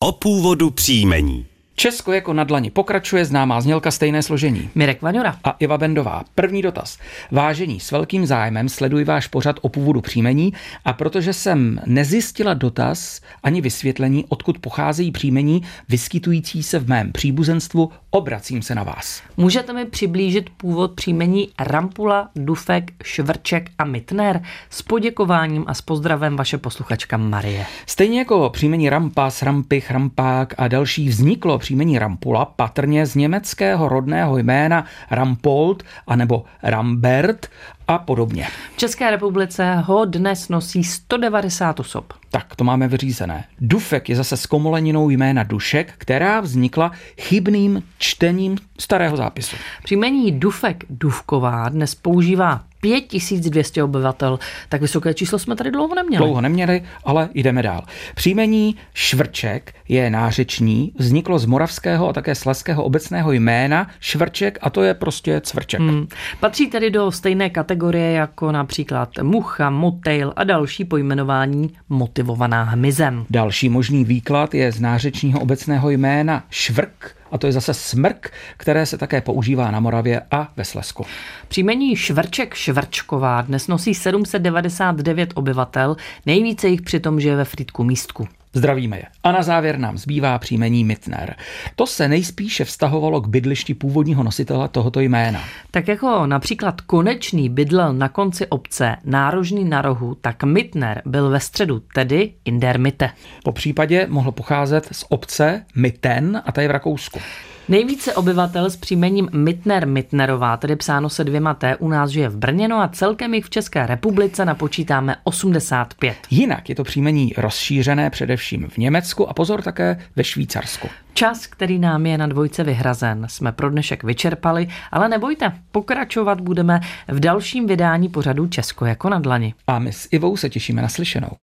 o původu příjmení. Česko jako na dlani pokračuje, známá znělka, stejné složení. Mirek Vaňura A Iva Bendová. První dotaz. Vážení, s velkým zájmem sleduji váš pořad o původu příjmení a protože jsem nezjistila dotaz ani vysvětlení, odkud pocházejí příjmení vyskytující se v mém příbuzenstvu, obracím se na vás. Můžete mi přiblížit původ příjmení Rampula, Dufek, Švrček a Mittner? S poděkováním a s pozdravem vaše posluchačka Marie. Stejně jako příjmení Rampas, Rampich, Rampák a další vzniklo příjmení Rampula patrně z německého rodného jména Rampold anebo Rambert a podobně. V České republice ho dnes nosí 190 osob. Tak, to máme vyřízené. Dufek je zase zkomoleninou jména Dušek, která vznikla chybným čtením starého zápisu. Příjmení Dufek, Dufková dnes používá 5200 obyvatel. Tak vysoké číslo jsme tady dlouho neměli. Dlouho neměli, ale jdeme dál. Příjmení Švrček je nářeční, vzniklo z moravského a také slezského obecného jména Švrček a to je prostě cvrček. Patří tedy do stejné kategorie jako například mucha, motejl a další pojmenování motivovaná hmyzem. Další možný výklad je z nářečního obecného jména švrk, a to je zase smrk, které se také používá na Moravě a ve Slezsku. Příjmení Švrček, Švrčková dnes nosí 799 obyvatel, nejvíce jich přitom žije ve Frýdku Místku. Zdravíme je. A na závěr nám zbývá příjmení Mittner. To se nejspíše vztahovalo k bydlišti původního nositele tohoto jména. Tak jako například Konečný bydlel na konci obce, Nárožný na rohu, tak Mittner byl ve středu, tedy in der Mitte. Po případě mohl pocházet z obce Mitten a ta je v Rakousku. Nejvíce obyvatel s příjmením Mittner, Mittnerová, tedy psáno se 2 T, u nás žije v Brně, no a celkem jich v České republice napočítáme 85. Jinak je to příjmení rozšířené především v Německu a pozor také ve Švýcarsku. Čas, který nám je na dvojce vyhrazen, jsme pro dnešek vyčerpali, ale nebojte, pokračovat budeme v dalším vydání pořadu Česko jako na dlani. A my s Ivou se těšíme na slyšenou.